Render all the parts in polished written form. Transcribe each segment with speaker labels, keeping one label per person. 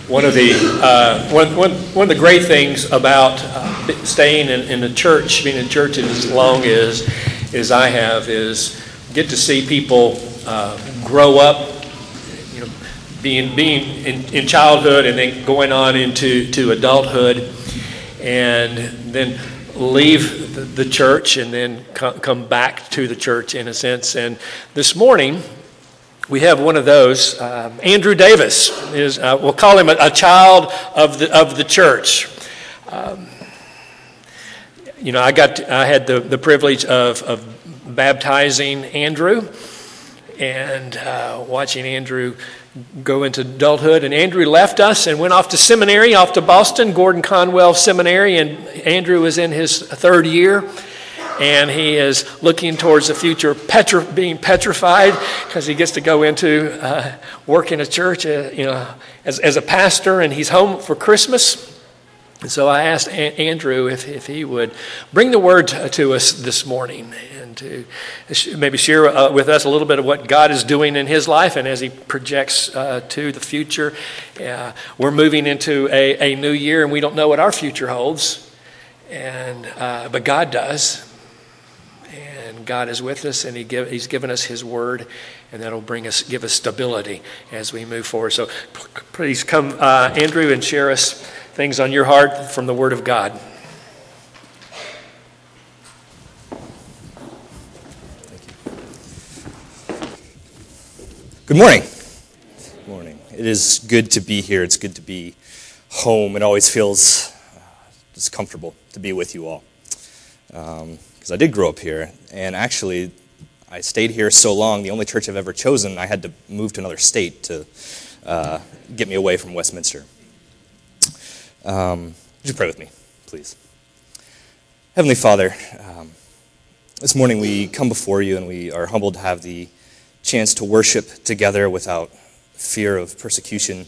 Speaker 1: One of the great things about staying in the church, being in church as long as I have, is get to see people grow up, being in childhood and then going on into adulthood, and then leave the church and then come back to the church in a sense. And this morning, we have one of those. Andrew Davis is, we'll call him a child of the church. I had the privilege of baptizing Andrew and watching Andrew go into adulthood. And Andrew left us and went off to seminary, off to Boston, Gordon Conwell Seminary. And Andrew is in his third year. And he is looking towards the future, being petrified, because he gets to go into work in a church, as a pastor, and he's home for Christmas. And so I asked Andrew if he would bring the word to us this morning and to maybe share with us a little bit of what God is doing in his life, and as he projects to the future. We're moving into a new year, and we don't know what our future holds, but God does. And God is with us, and He's given us His word, and that'll give us stability as we move forward. So please come, Andrew, and share us things on your heart from the Word of God.
Speaker 2: Thank you. Good morning. Good morning. It is good to be here. It's good to be home. It always feels just comfortable to be with you all. Because I did grow up here, and actually I stayed here so long, the only church I've ever chosen, I had to move to another state to get me away from Westminster. Would you pray with me, please? Heavenly Father, this morning we come before you, and we are humbled to have the chance to worship together without fear of persecution.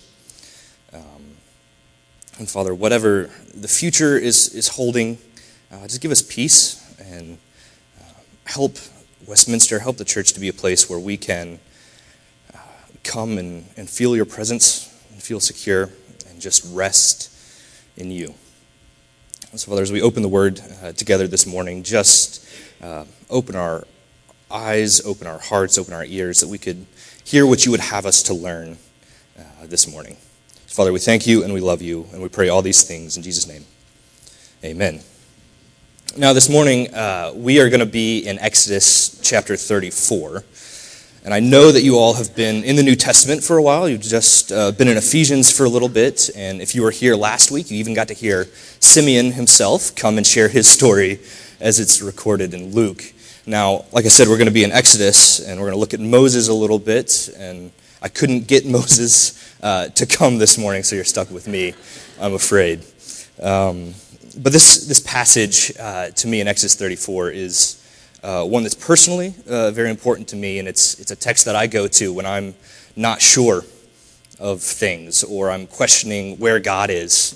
Speaker 2: And Father, whatever the future is holding, just give us peace and help Westminster, help the church to be a place where we can come and feel your presence and feel secure and just rest in you. And so, Father, as we open the word together this morning, just open our eyes, open our hearts, open our ears, that we could hear what you would have us to learn this morning. So, Father, we thank you and we love you, and we pray all these things in Jesus' name. Amen. Now, this morning, we are going to be in Exodus chapter 34. And I know that you all have been in the New Testament for a while. You've just been in Ephesians for a little bit. And if you were here last week, you even got to hear Simeon himself come and share his story as it's recorded in Luke. Now, like I said, we're going to be in Exodus, and we're going to look at Moses a little bit. And I couldn't get Moses to come this morning, so you're stuck with me, I'm afraid. But this passage to me in Exodus 34 is one that's personally very important to me, and it's a text that I go to when I'm not sure of things or I'm questioning where God is.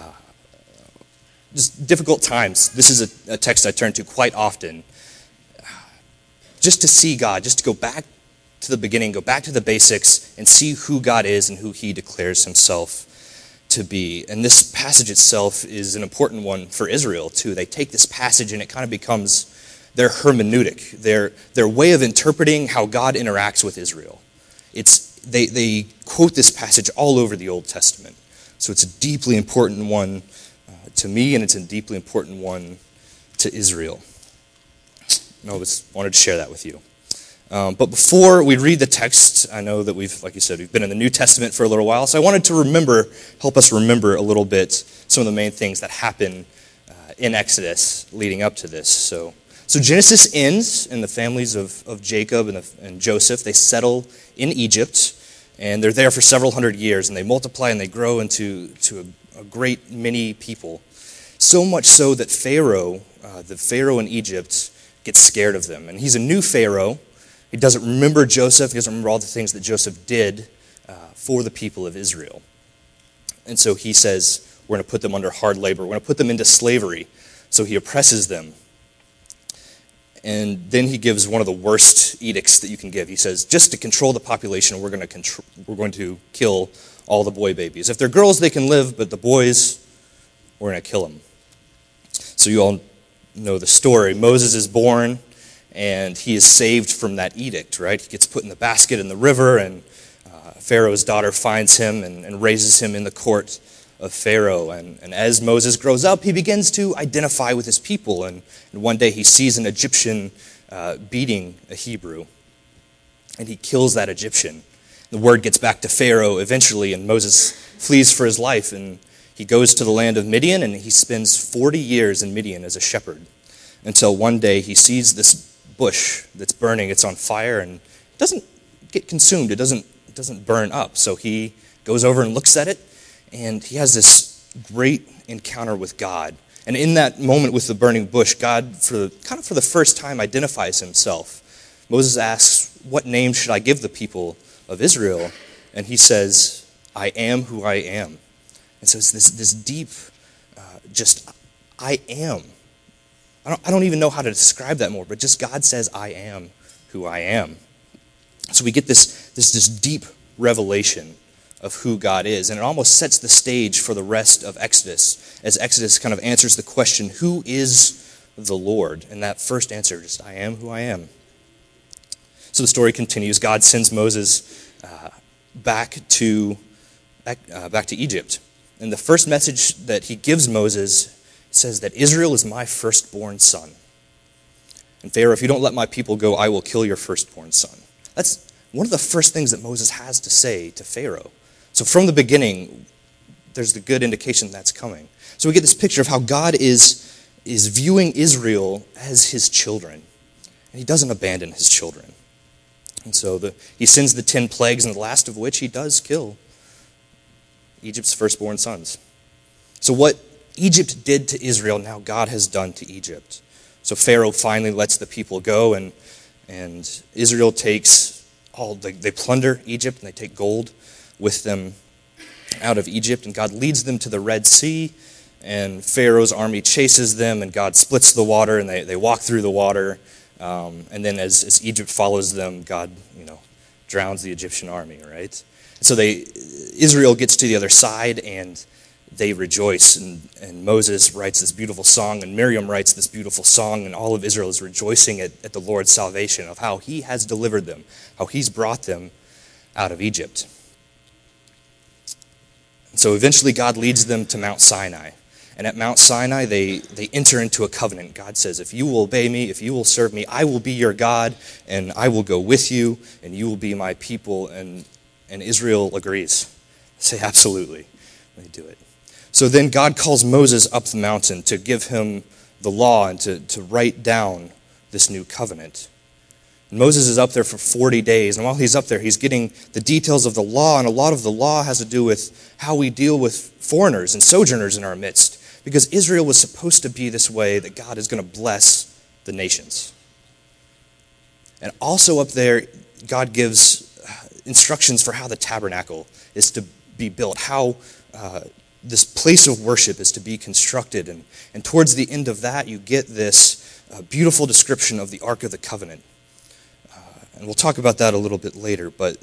Speaker 2: Just difficult times. This is a text I turn to quite often, just to see God, just to go back to the beginning, go back to the basics, and see who God is and who He declares Himself to be. And this passage itself is an important one for Israel too. They take this passage and it kind of becomes their hermeneutic, their way of interpreting how God interacts with Israel. They quote this passage all over the Old Testament. So it's a deeply important one to me, and it's a deeply important one to Israel. And I just wanted to share that with you. But before we read the text, I know that like you said, we've been in the New Testament for a little while, so I wanted to help us remember a little bit some of the main things that happen in Exodus leading up to this. So Genesis ends, and the families of Jacob and Joseph, they settle in Egypt, and they're there for several hundred years, and they multiply and they grow into a great many people. So much so that the Pharaoh in Egypt, gets scared of them. And he's a new Pharaoh. He doesn't remember Joseph. He doesn't remember all the things that Joseph did for the people of Israel. And so he says, we're going to put them under hard labor. We're going to put them into slavery. So he oppresses them. And then he gives one of the worst edicts that you can give. He says, just to control the population, we're going to kill all the boy babies. If they're girls, they can live, but the boys, we're going to kill them. So you all know the story. Moses is born, and he is saved from that edict, right? He gets put in the basket in the river, and Pharaoh's daughter finds him and raises him in the court of Pharaoh. And as Moses grows up, he begins to identify with his people. And one day he sees an Egyptian beating a Hebrew, and he kills that Egyptian. The word gets back to Pharaoh eventually, and Moses flees for his life, and he goes to the land of Midian, and he spends 40 years in Midian as a shepherd, until one day he sees this bush that's burning. It's on fire, and it doesn't get consumed. It doesn't burn up. So he goes over and looks at it, and he has this great encounter with God. And in that moment with the burning bush, God, for the first time, identifies himself. Moses asks, what name should I give the people of Israel? And he says, I am who I am. And so it's this deep, I am. I don't even know how to describe that more, but just God says, I am who I am. So we get this deep revelation of who God is. And it almost sets the stage for the rest of Exodus, as Exodus kind of answers the question, who is the Lord? And that first answer, just I am who I am. So the story continues. God sends Moses back to Egypt. And the first message that he gives Moses says that Israel is my firstborn son. And Pharaoh, if you don't let my people go, I will kill your firstborn son. That's one of the first things that Moses has to say to Pharaoh. So from the beginning, there's the good indication that's coming. So we get this picture of how God is viewing Israel as his children. And he doesn't abandon his children. And so he sends the 10 plagues, and the last of which he does kill Egypt's firstborn sons. So what Egypt did to Israel, now God has done to Egypt. So Pharaoh finally lets the people go, and Israel takes they plunder Egypt, and they take gold with them out of Egypt, and God leads them to the Red Sea, and Pharaoh's army chases them, and God splits the water, and they walk through the water, and then as Egypt follows them, God drowns the Egyptian army, right? So Israel gets to the other side, and they rejoice, and Moses writes this beautiful song, and Miriam writes this beautiful song, and all of Israel is rejoicing at the Lord's salvation, of how he has delivered them, how he's brought them out of Egypt. And so eventually God leads them to Mount Sinai. And at Mount Sinai, they enter into a covenant. God says, if you will obey me, if you will serve me, I will be your God, and I will go with you, and you will be my people. And Israel agrees. They say, absolutely. They do it. So then God calls Moses up the mountain to give him the law and to write down this new covenant. And Moses is up there for 40 days, and while he's up there, he's getting the details of the law, and a lot of the law has to do with how we deal with foreigners and sojourners in our midst, because Israel was supposed to be this way that God is going to bless the nations. And also up there, God gives instructions for how the tabernacle is to be built, how this place of worship is to be constructed. And towards the end of that, you get this beautiful description of the Ark of the Covenant. And we'll talk about that a little bit later. But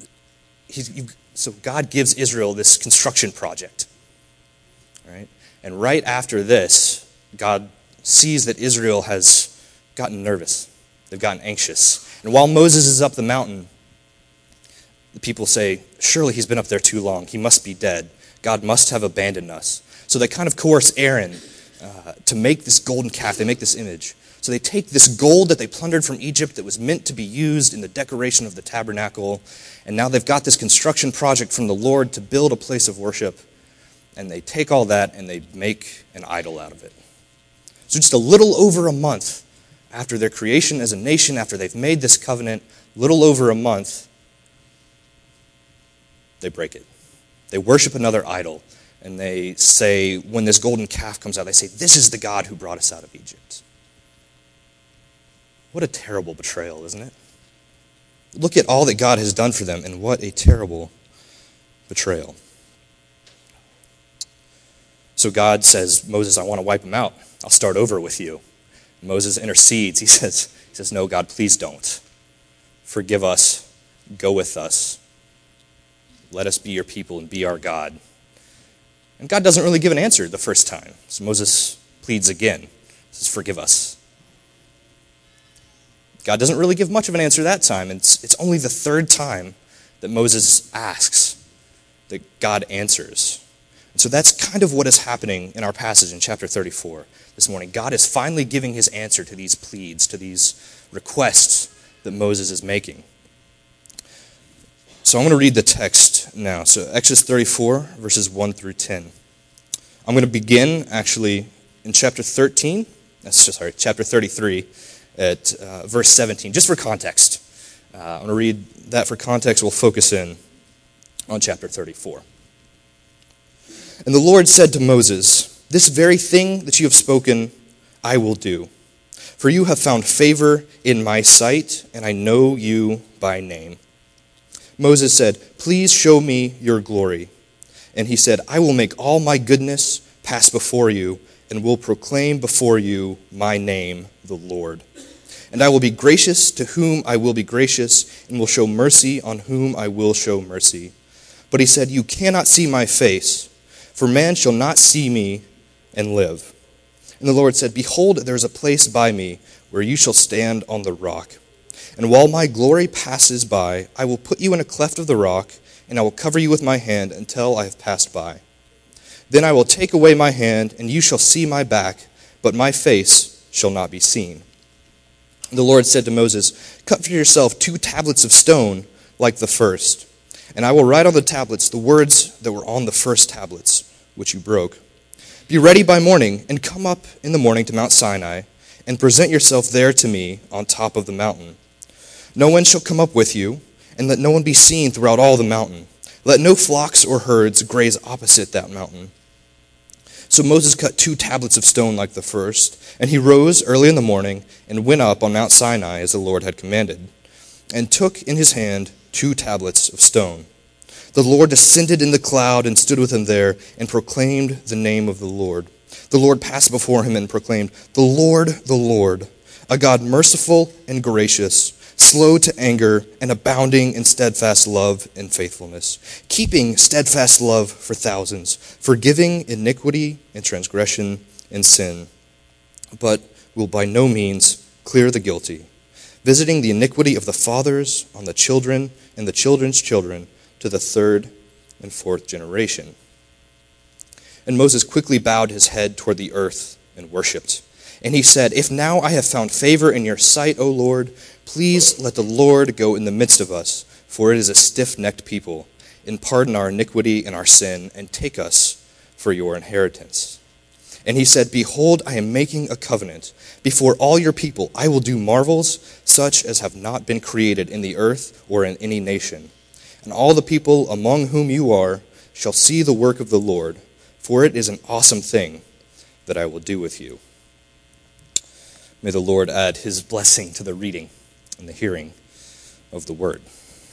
Speaker 2: so God gives Israel this construction project. Right? And right after this, God sees that Israel has gotten nervous. They've gotten anxious. And while Moses is up the mountain, the people say, surely he's been up there too long. He must be dead. God must have abandoned us. So they kind of coerce Aaron to make this golden calf. They make this image. So they take this gold that they plundered from Egypt that was meant to be used in the decoration of the tabernacle, and now they've got this construction project from the Lord to build a place of worship, and they take all that and they make an idol out of it. So just a little over a month after their creation as a nation, after they've made this covenant, little over a month, they break it. They worship another idol, and they say, when this golden calf comes out, they say, this is the God who brought us out of Egypt. What a terrible betrayal, isn't it? Look at all that God has done for them, and what a terrible betrayal. So God says, Moses, I want to wipe them out. I'll start over with you. Moses intercedes. He says, no, God, please don't. Forgive us. Go with us. Let us be your people and be our God. And God doesn't really give an answer the first time. So Moses pleads again. He says, forgive us. God doesn't really give much of an answer that time. It's only the third time that Moses asks that God answers. And so that's kind of what is happening in our passage in chapter 34 this morning. God is finally giving his answer to these pleads, to these requests that Moses is making. So I'm going to read the text now. So Exodus 34, verses 1 through 10. I'm going to begin actually in chapter 33 at verse 17, just for context. I'm going to read that for context. We'll focus in on chapter 34. And the Lord said to Moses, this very thing that you have spoken, I will do. For you have found favor in my sight, and I know you by name. Moses said, please show me your glory. And he said, I will make all my goodness pass before you, and will proclaim before you my name, the Lord. And I will be gracious to whom I will be gracious, and will show mercy on whom I will show mercy. But he said, you cannot see my face, for man shall not see me and live. And the Lord said, behold, there is a place by me where you shall stand on the rock. And while my glory passes by, I will put you in a cleft of the rock, and I will cover you with my hand until I have passed by. Then I will take away my hand, and you shall see my back, but my face shall not be seen. And the Lord said to Moses, cut for yourself 2 tablets of stone like the first, and I will write on the tablets the words that were on the first tablets, which you broke. Be ready by morning, and come up in the morning to Mount Sinai, and present yourself there to me on top of the mountain. No one shall come up with you, and let no one be seen throughout all the mountain. Let no flocks or herds graze opposite that mountain. So Moses cut 2 tablets of stone like the first, and he rose early in the morning and went up on Mount Sinai as the Lord had commanded, and took in his hand 2 tablets of stone. The Lord descended in the cloud and stood with him there and proclaimed the name of the Lord. The Lord passed before him and proclaimed, the Lord, a God merciful and gracious, slow to anger and abounding in steadfast love and faithfulness, keeping steadfast love for thousands, forgiving iniquity and transgression and sin, but will by no means clear the guilty, visiting the iniquity of the fathers on the children and the children's children to the 3rd and 4th generation. And Moses quickly bowed his head toward the earth and worshipped. And he said, if now I have found favor in your sight, O Lord, please let the Lord go in the midst of us, for it is a stiff-necked people, and pardon our iniquity and our sin, and take us for your inheritance. And he said, behold, I am making a covenant. Before all your people I will do marvels such as have not been created in the earth or in any nation. And all the people among whom you are shall see the work of the Lord, for it is an awesome thing that I will do with you. May the Lord add his blessing to the reading and the hearing of the word.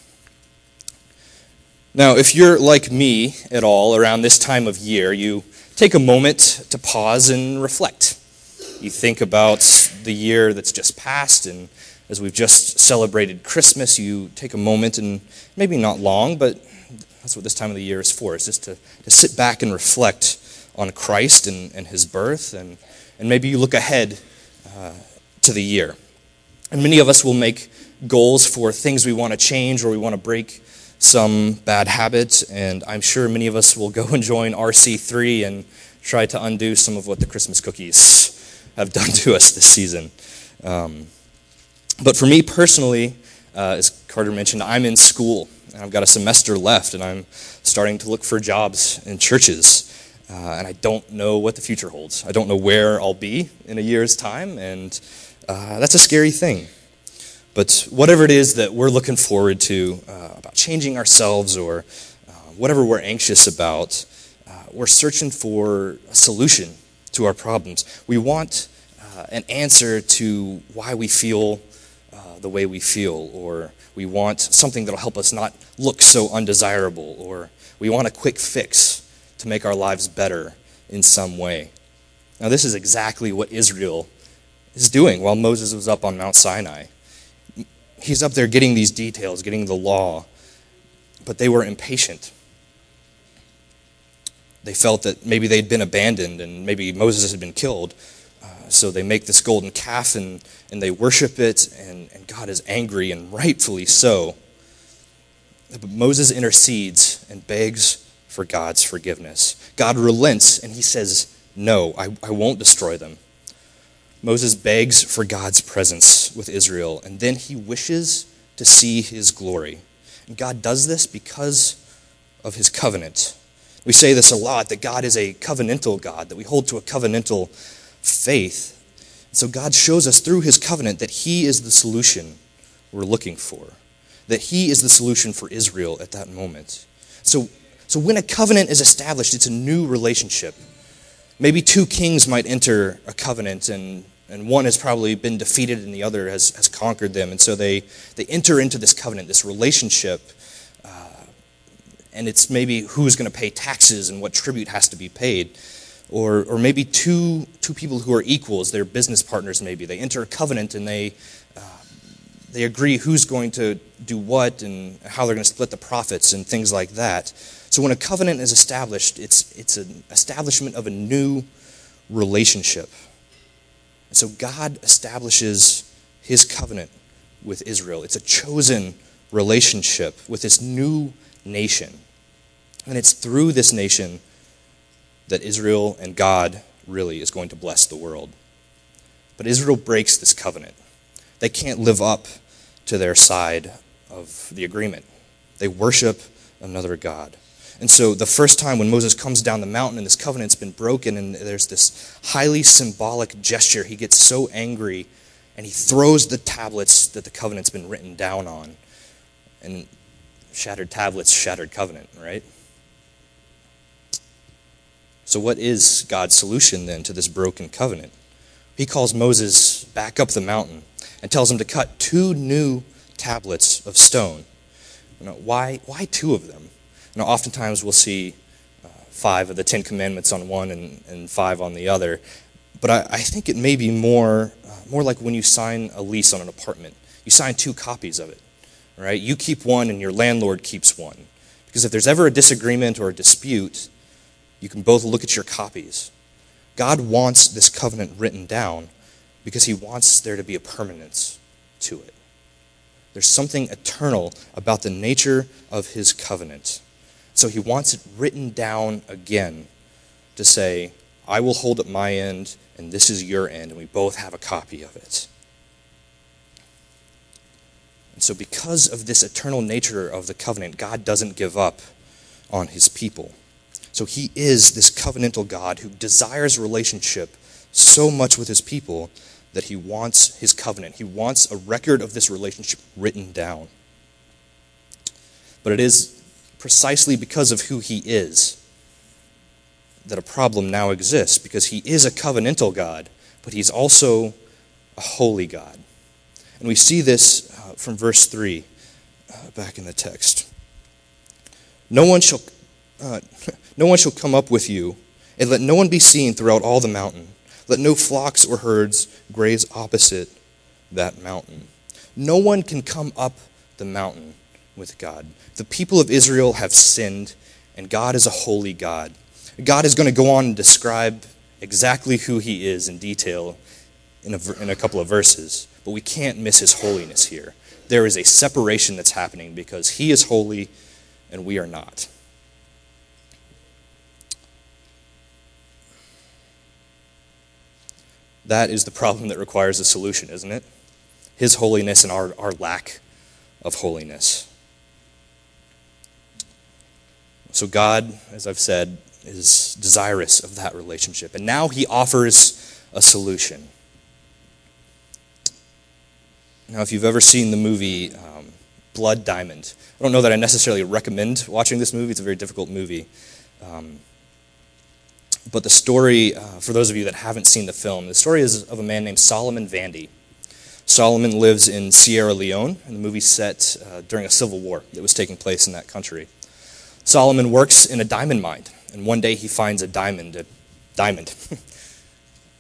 Speaker 2: Now, if you're like me at all around this time of year, you take a moment to pause and reflect. You think about the year that's just passed, and as we've just celebrated Christmas, you take a moment, and maybe not long, but that's what this time of the year is for, is just to sit back and reflect on Christ and his birth, and maybe you look ahead to the year. And many of us will make goals for things we want to change or we want to break some bad habits, and I'm sure many of us will go and join RC3 and try to undo some of what the Christmas cookies have done to us this season. But for me personally, as Carter mentioned, I'm in school, and I've got a semester left, and I'm starting to look for jobs in churches. And I don't know what the future holds. I don't know where I'll be in a year's time, and that's a scary thing. But whatever it is that we're looking forward to about changing ourselves or whatever we're anxious about, we're searching for a solution to our problems. We want an answer to why we feel the way we feel, or we want something that'll help us not look so undesirable, or we want a quick fix to make our lives better in some way. Now, this is exactly what Israel is doing while Moses was up on Mount Sinai. He's up there getting these details, getting the law, but they were impatient. They felt that maybe they'd been abandoned and maybe Moses had been killed. So they make this golden calf and they worship it, and God is angry, and rightfully so. But Moses intercedes and begs for God's forgiveness. God relents and he says, no, I won't destroy them. Moses begs for God's presence with Israel, and then he wishes to see his glory. And God does this because of his covenant. We say this a lot, that God is a covenantal God, that we hold to a covenantal faith. So God shows us through his covenant that he is the solution we're looking for, that he is the solution for Israel at that moment. So when a covenant is established, it's a new relationship. Maybe two kings might enter a covenant, and one has probably been defeated and the other has conquered them. And so they enter into this covenant, this relationship, and it's maybe who's going to pay taxes and what tribute has to be paid. Or maybe two people who are equals, they're business partners maybe. They enter a covenant and they agree who's going to do what and how they're going to split the profits and things like that. So when a covenant is established, it's an establishment of a new relationship. And so God establishes his covenant with Israel. It's a chosen relationship with this new nation. And it's through this nation that Israel and God really is going to bless the world. But Israel breaks this covenant. They can't live up to their side of the agreement. They worship another god. And so the first time when Moses comes down the mountain and this covenant's been broken and there's this highly symbolic gesture, he gets so angry and he throws the tablets that the covenant's been written down on. And shattered tablets, shattered covenant, right? So what is God's solution then to this broken covenant? He calls Moses back up the mountain and tells him to cut 2 new tablets of stone. Why 2 of them? Oftentimes we'll see 5 of the 10 commandments on one and 5 on the other. But I think it may be more like when you sign a lease on an apartment. You sign 2 copies of it, right? You keep one and your landlord keeps one. Because if there's ever a disagreement or a dispute, you can both look at your copies. God wants this covenant written down because he wants there to be a permanence to it. There's something eternal about the nature of his covenant. So he wants it written down again to say, I will hold up my end and this is your end, and we both have a copy of it. And so because of this eternal nature of the covenant, God doesn't give up on his people. So he is this covenantal God who desires relationship so much with his people that he wants his covenant. He wants a record of this relationship written down. But it is precisely because of who he is that a problem now exists, because he is a covenantal God, but he's also a holy God. And we see this from verse 3 back in the text. No one shall come up with you, and let no one be seen throughout all the mountain. Let no flocks or herds graze opposite that mountain. No one can come up the mountain with God. The people of Israel have sinned, and God is a holy God. God is going to go on and describe exactly who he is in detail in a couple of verses, but we can't miss his holiness here. There is a separation that's happening because he is holy and we are not. That is the problem that requires a solution, isn't it? His holiness and our lack of holiness. So God, as I've said, is desirous of that relationship. And now he offers a solution. Now, if you've ever seen the movie Blood Diamond, I don't know that I necessarily recommend watching this movie. It's a very difficult movie. But the story, for those of you that haven't seen the film, the story is of a man named Solomon Vandy. Solomon lives in Sierra Leone, and the movie's set during a civil war that was taking place in that country. Solomon works in a diamond mine, and one day he finds a diamond.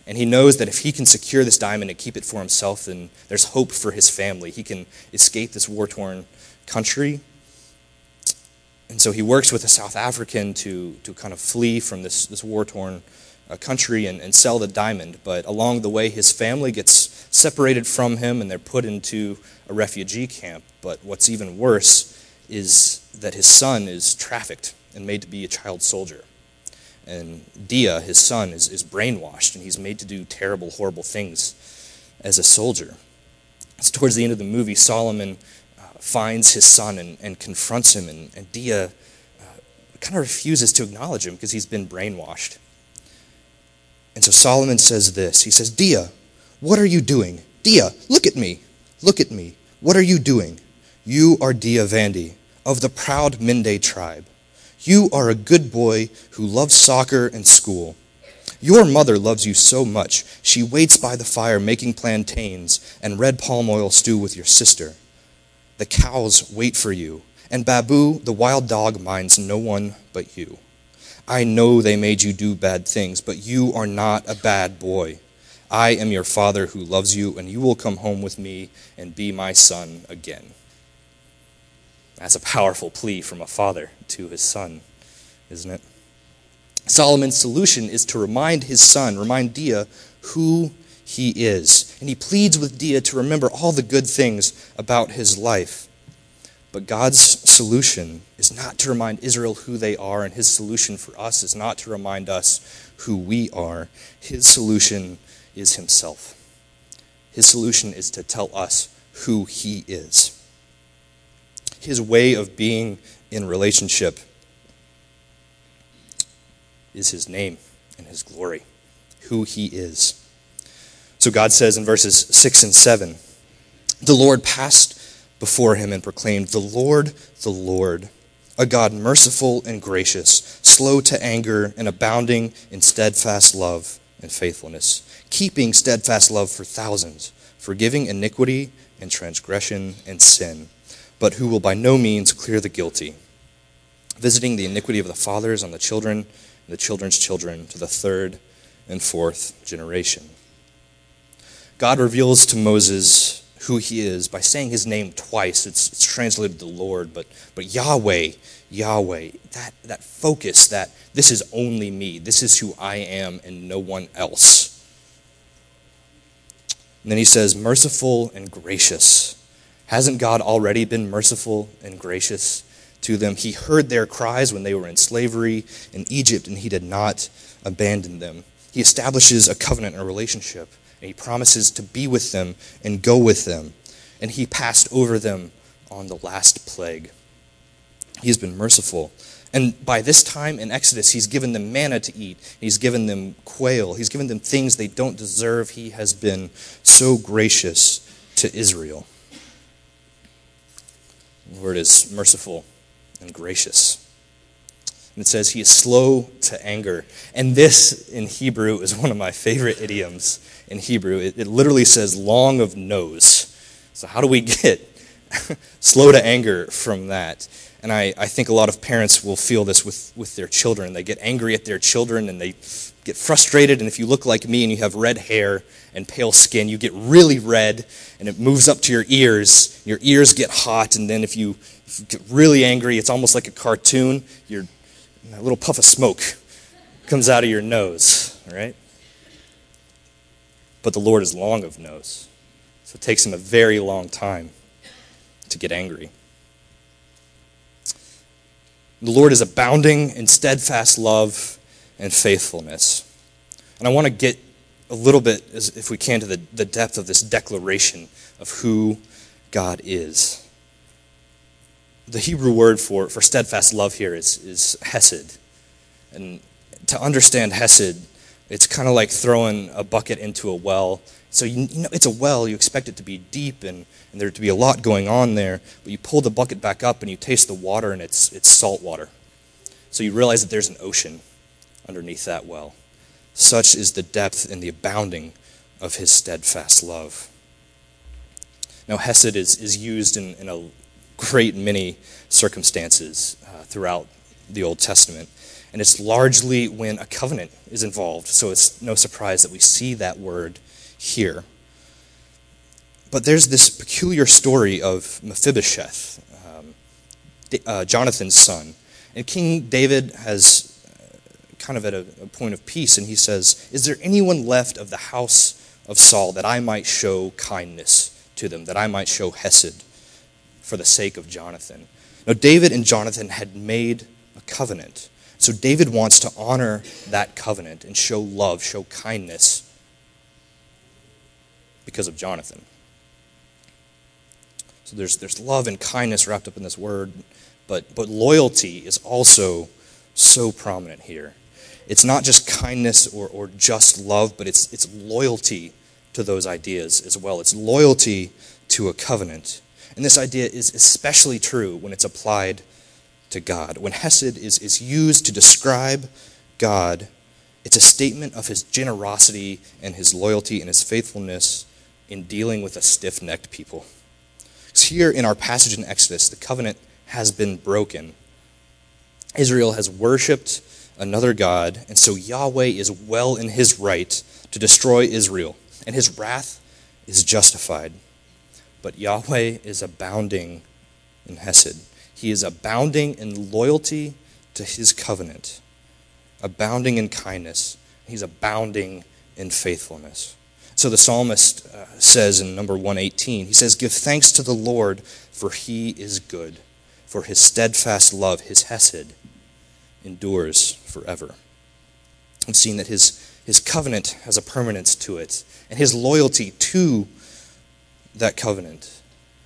Speaker 2: And he knows that if he can secure this diamond and keep it for himself, then there's hope for his family. He can escape this war-torn country. And so he works with a South African to kind of flee from this war-torn country and sell the diamond. But along the way, his family gets separated from him and they're put into a refugee camp. But what's even worse is that his son is trafficked and made to be a child soldier. And Dia, his son, is brainwashed, and he's made to do terrible, horrible things as a soldier. So towards the end of the movie, Solomon finds his son and confronts him, and Dia kind of refuses to acknowledge him because he's been brainwashed. And so Solomon says this. He says, Dia, what are you doing? Dia, look at me. Look at me. What are you doing? You are Dia Vandy of the proud Mende tribe. You are a good boy who loves soccer and school. Your mother loves you so much. She waits by the fire making plantains and red palm oil stew with your sister. The cows wait for you, and Babu, the wild dog, minds no one but you. I know they made you do bad things, but you are not a bad boy. I am your father who loves you, and you will come home with me and be my son again. That's a powerful plea from a father to his son, isn't it? Solomon's solution is to remind his son, remind Dia, who he is. And he pleads with Dia to remember all the good things about his life. But God's solution is not to remind Israel who they are, and his solution for us is not to remind us who we are. His solution is himself. His solution is to tell us who he is. His way of being in relationship is his name and his glory, who he is. So God says in verses 6 and 7, the Lord passed before him and proclaimed, the Lord, a God merciful and gracious, slow to anger and abounding in steadfast love and faithfulness, keeping steadfast love for thousands, forgiving iniquity and transgression and sin, but who will by no means clear the guilty, visiting the iniquity of the fathers on the children and the children's children to the third and fourth generation. God reveals to Moses who he is by saying his name twice. It's translated the Lord, but Yahweh, that focus, that this is only me, this is who I am and no one else. And then he says, merciful and gracious. Hasn't God already been merciful and gracious to them? He heard their cries when they were in slavery in Egypt, and he did not abandon them. He establishes a covenant and a relationship, and he promises to be with them and go with them. And he passed over them on the last plague. He has been merciful. And by this time in Exodus, he's given them manna to eat. He's given them quail. He's given them things they don't deserve. He has been so gracious to Israel. The Lord is merciful and gracious. And it says he is slow to anger. And this in Hebrew is one of my favorite idioms in Hebrew. It literally says long of nose. So how do we get slow to anger from that? And I think a lot of parents will feel this with their children. They get angry at their children and they get frustrated. And if you look like me and you have red hair and pale skin, you get really red and it moves up to your ears. Your ears get hot, and then if you get really angry, it's almost like a cartoon. A little puff of smoke comes out of your nose, right? But the Lord is long of nose, so it takes him a very long time to get angry. The Lord is abounding in steadfast love and faithfulness. And I want to get a little bit, if we can, to the depth of this declaration of who God is. The Hebrew word for steadfast love here is hesed. And to understand hesed, it's kind of like throwing a bucket into a well. So you know it's a well, you expect it to be deep and there to be a lot going on there, but you pull the bucket back up and you taste the water and it's salt water. So you realize that there's an ocean underneath that well. Such is the depth and the abounding of his steadfast love. Now hesed is used in a great many circumstances throughout the Old Testament. And it's largely when a covenant is involved. So it's no surprise that we see that word here. But there's this peculiar story of Mephibosheth, Jonathan's son. And King David has kind of at a point of peace, and he says, is there anyone left of the house of Saul that I might show kindness to them, that I might show hesed for the sake of Jonathan? Now, David and Jonathan had made a covenant. So David wants to honor that covenant and show love, show kindness because of Jonathan. So there's love and kindness wrapped up in this word, but loyalty is also so prominent here. It's not just kindness or just love, but it's loyalty to those ideas as well. It's loyalty to a covenant. And this idea is especially true when it's applied to God. When hesed is used to describe God, it's a statement of his generosity and his loyalty and his faithfulness in dealing with a stiff-necked people. Here in our passage in Exodus, the covenant has been broken. Israel has worshipped another god, and so Yahweh is well in his right to destroy Israel, and his wrath is justified. But Yahweh is abounding in hesed. He is abounding in loyalty to his covenant, abounding in kindness. He's abounding in faithfulness. So the psalmist says in number 118, he says, give thanks to the Lord, for he is good, for his steadfast love, his hesed, endures forever. We've seen that his covenant has a permanence to it, and his loyalty to that covenant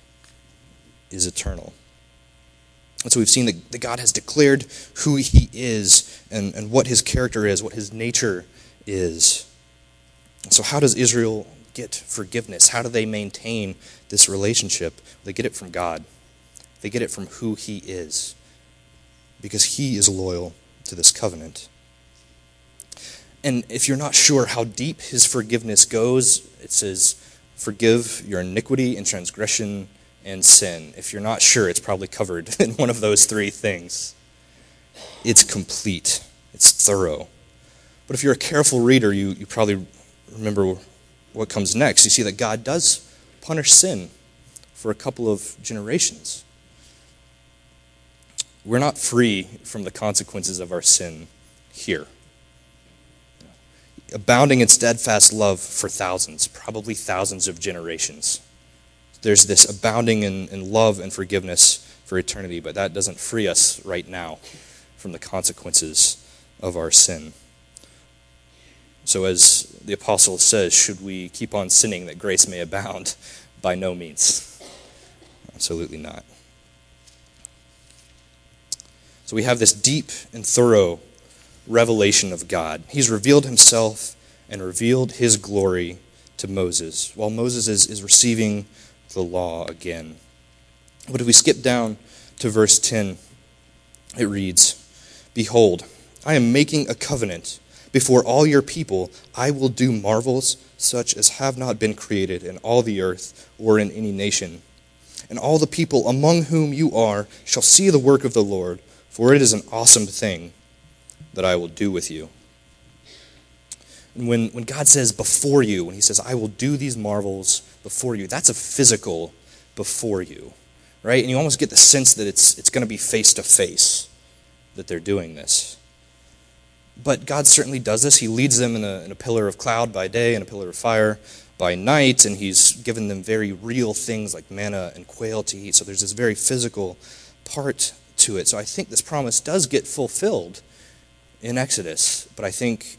Speaker 2: is eternal. And so we've seen that God has declared who he is and what his character is, what his nature is. So how does Israel get forgiveness? How do they maintain this relationship? They get it from God. They get it from who he is, because he is loyal to this covenant. And if you're not sure how deep his forgiveness goes, it says, forgive your iniquity and transgression and sin. If you're not sure, it's probably covered in one of those three things. It's complete. It's thorough. But if you're a careful reader, you probably remember what comes next. You see that God does punish sin for a couple of generations. We're not free from the consequences of our sin here. Abounding in steadfast love for thousands, probably thousands of generations. There's this abounding in love and forgiveness for eternity, but that doesn't free us right now from the consequences of our sin. So as the apostle says, should we keep on sinning that grace may abound? By no means. Absolutely not. So we have this deep and thorough revelation of God. He's revealed himself and revealed his glory to Moses, while Moses is receiving the law again. But if we skip down to verse 10, it reads, behold, I am making a covenant. Before all your people, I will do marvels such as have not been created in all the earth or in any nation. And all the people among whom you are shall see the work of the Lord, for it is an awesome thing that I will do with you. And when God says before you, when he says, I will do these marvels before you, that's a physical before you, right? And you almost get the sense that it's going to be face to face that they're doing this. But God certainly does this. He leads them in a pillar of cloud by day and a pillar of fire by night, and he's given them very real things like manna and quail to eat. So there's this very physical part to it. So I think this promise does get fulfilled in Exodus, but I think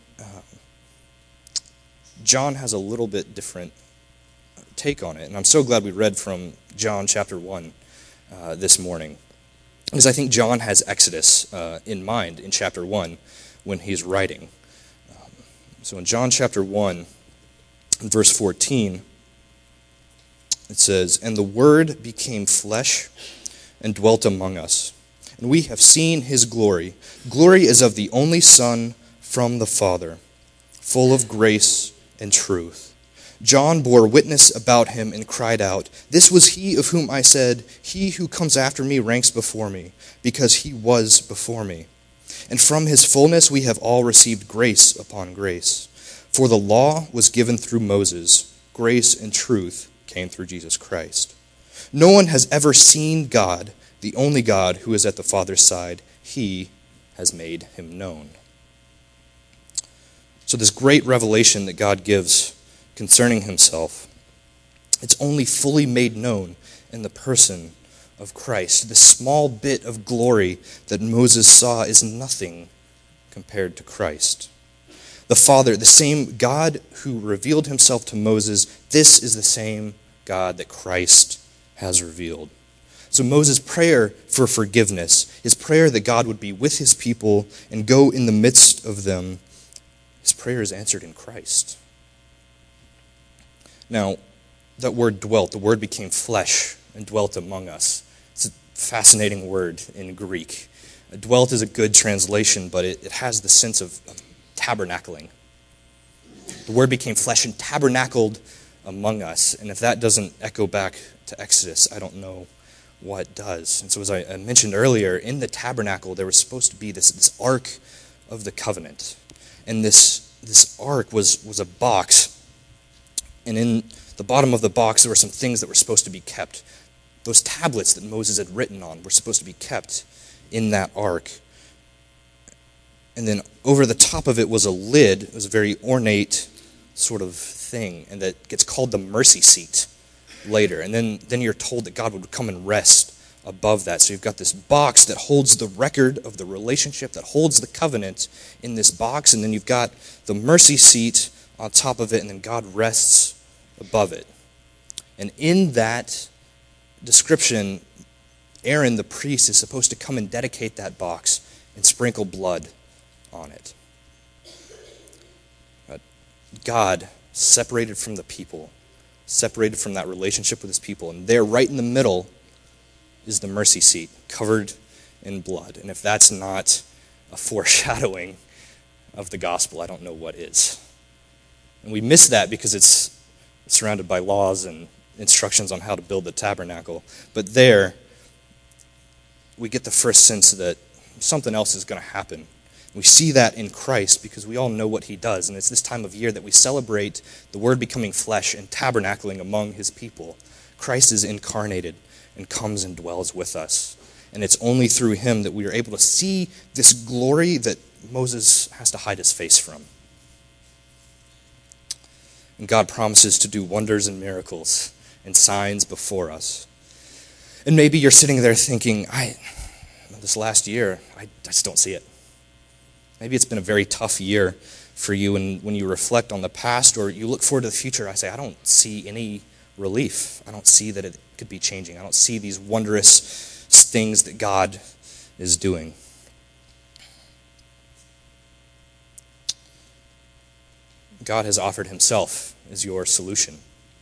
Speaker 2: John has a little bit different take on it. And I'm so glad we read from John chapter 1 this morning, because I think John has Exodus in mind in chapter 1 when he's writing. So in John chapter 1, verse 14, it says, and the Word became flesh and dwelt among us, and we have seen his glory. Glory is of the only Son from the Father, full of grace and truth. John bore witness about him and cried out, this was he of whom I said, he who comes after me ranks before me, because he was before me. And from his fullness we have all received grace upon grace. For the law was given through Moses, grace and truth came through Jesus Christ. No one has ever seen God, the only God who is at the Father's side. He has made him known. So this great revelation that God gives concerning himself, it's only fully made known in the person of Christ. This small bit of glory that Moses saw is nothing compared to Christ. The Father, the same God who revealed himself to Moses, this is the same God that Christ has revealed. So Moses' prayer for forgiveness, his prayer that God would be with his people and go in the midst of them, his prayer is answered in Christ. Now, that word dwelt, the word became flesh and dwelt among us. It's a fascinating word in Greek. Dwelt is a good translation, but it has the sense of tabernacling. The word became flesh and tabernacled among us. And if that doesn't echo back to Exodus, I don't know what does. And so as I mentioned earlier, in the tabernacle there was supposed to be this ark of the covenant. And this ark was a box. And in the bottom of the box there were some things that were supposed to be kept. Those tablets that Moses had written on were supposed to be kept in that ark. And then over the top of it was a lid. It was a very ornate sort of thing, and that gets called the mercy seat later. And then you're told that God would come and rest above that. So you've got this box that holds the record of the relationship, that holds the covenant in this box, and then you've got the mercy seat on top of it, and then God rests above it. And in that description, Aaron, the priest, is supposed to come and dedicate that box and sprinkle blood on it. But God separated from the people, separated from that relationship with his people, and there, right in the middle, is the mercy seat, covered in blood. And if that's not a foreshadowing of the gospel, I don't know what is. And we miss that because it's surrounded by laws and instructions on how to build the tabernacle. But there, we get the first sense that something else is going to happen. We see that in Christ because we all know what he does. And it's this time of year that we celebrate the Word becoming flesh and tabernacling among his people. Christ is incarnated and comes and dwells with us. And it's only through him that we are able to see this glory that Moses has to hide his face from. And God promises to do wonders and miracles and signs before us. And maybe you're sitting there thinking, this last year, I just don't see it. Maybe it's been a very tough year for you, and when you reflect on the past or you look forward to the future, I say, I don't see any relief. I don't see that it could be changing. I don't see these wondrous things that God is doing. God has offered himself as your solution.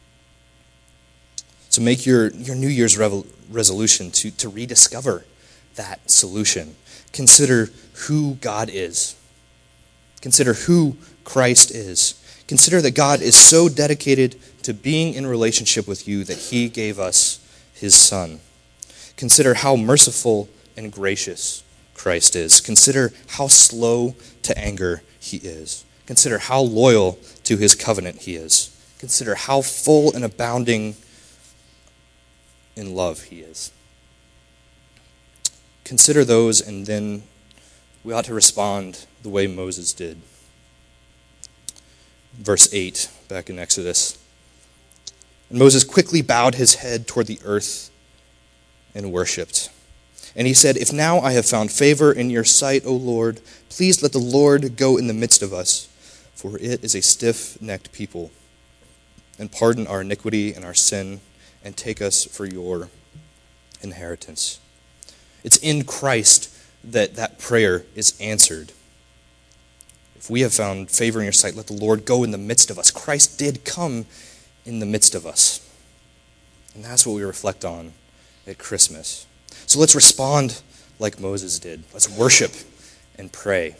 Speaker 2: So make your New Year's resolution to rediscover that solution. Consider who God is. Consider who Christ is. Consider that God is so dedicated to being in relationship with you that he gave us his Son. Consider how merciful and gracious Christ is. Consider how slow to anger he is. Consider how loyal to his covenant he is. Consider how full and abounding in love he is. Consider those, and then we ought to respond the way Moses did. Verse 8, back in Exodus. And Moses quickly bowed his head toward the earth and worshipped. And he said, If now I have found favor in your sight, O Lord, please let the Lord go in the midst of us, for it is a stiff-necked people. And pardon our iniquity and our sin, and take us for your inheritance. It's in Christ that prayer is answered. If we have found favor in your sight, let the Lord go in the midst of us. Christ did come in the midst of us. And that's what we reflect on at Christmas. So let's respond like Moses did. Let's worship and pray.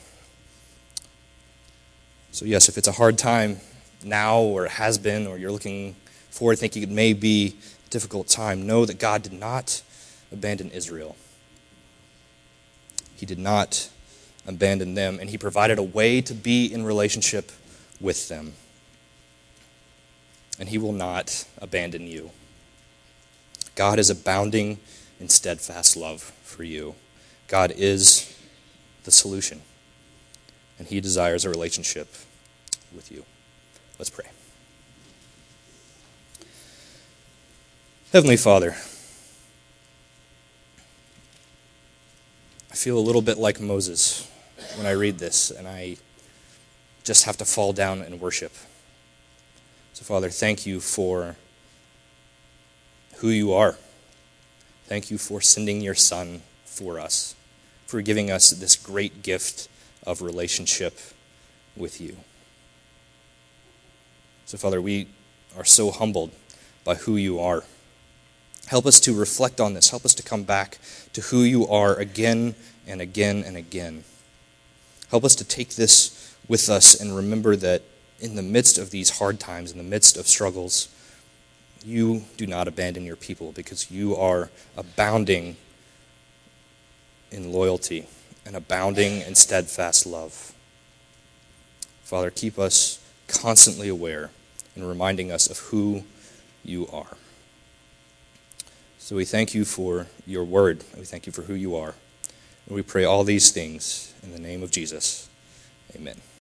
Speaker 2: So yes, if it's a hard time now, or it has been, or you're looking forward thinking it may be a difficult time, know that God did not abandon Israel. He did not abandon them, and he provided a way to be in relationship with them. And he will not abandon you. God is abounding in steadfast love for you. God is the solution, and he desires a relationship with you. Let's pray. Heavenly Father, I feel a little bit like Moses when I read this, and I just have to fall down and worship. So, Father, thank you for who you are. Thank you for sending your Son for us, for giving us this great gift of relationship with you. So, Father, we are so humbled by who you are. Help us to reflect on this. Help us to come back to who you are again and again and again. Help us to take this with us and remember that in the midst of these hard times, in the midst of struggles, you do not abandon your people because you are abounding in loyalty and abounding in steadfast love. Father, keep us constantly aware and reminding us of who you are. So we thank you for your word. We thank you for who you are. And we pray all these things in the name of Jesus. Amen.